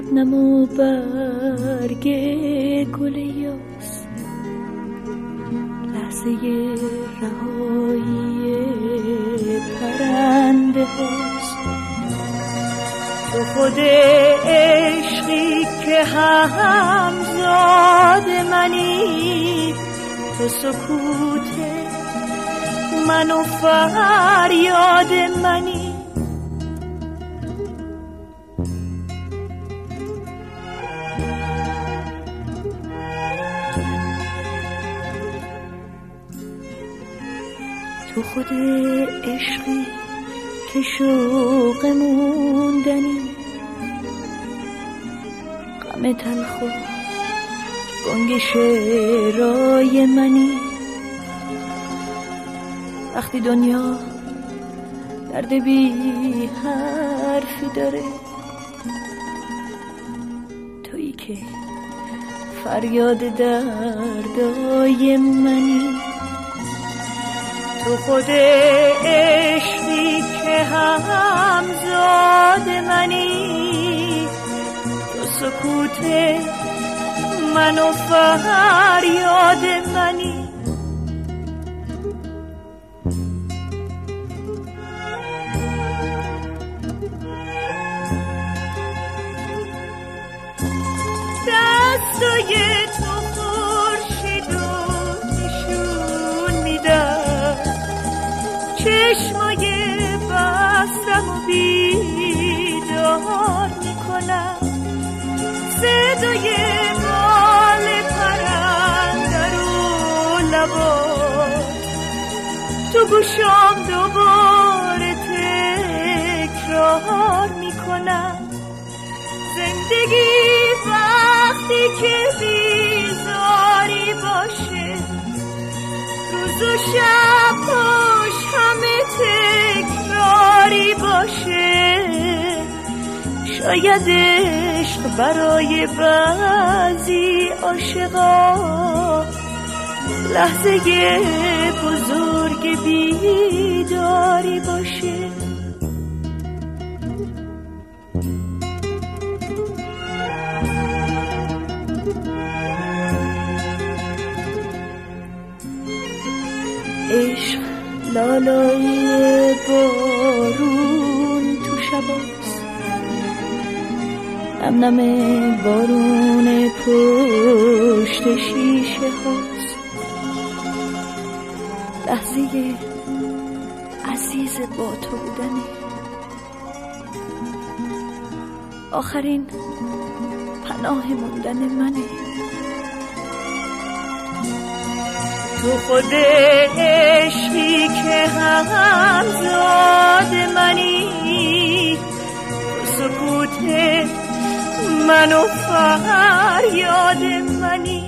شبنم و برگ گل یاس، لحظه رهایی پرنده هاست. تو خود عشقی که همزاد منی، تو سکوت من و فریاد منی. تو خود عشقی که شوق موندنی، غم تلخ و گنگ شعرهای منی. وقتی دنیا درد بی حرفی داره، تویی که فریاد دردای منی. تو خود عشقی که همزاد منی، تو سکوت من و فریاد منی. دستای تو خورشید و نشون میدن، چشمای بستم و بیدار میکنم. صدای بال پرنده رو لبات تو گوشم دوباره تکرار میکنم. زندگی وقتی که بیزاری باشه، روز و شباش همه تکراری باشه. شاید عشق برای بعضی عاشقا لحظه بزرگ بیداری باشه. عشق لالای بارون تو شباست، نم نم بارون پشت شیشه هاست. لحظه عزیز با تو بودنه، آخرین پناه موندن منه. تو خود عشقی که همزاد منی، تو سکوت من و فریاد منی.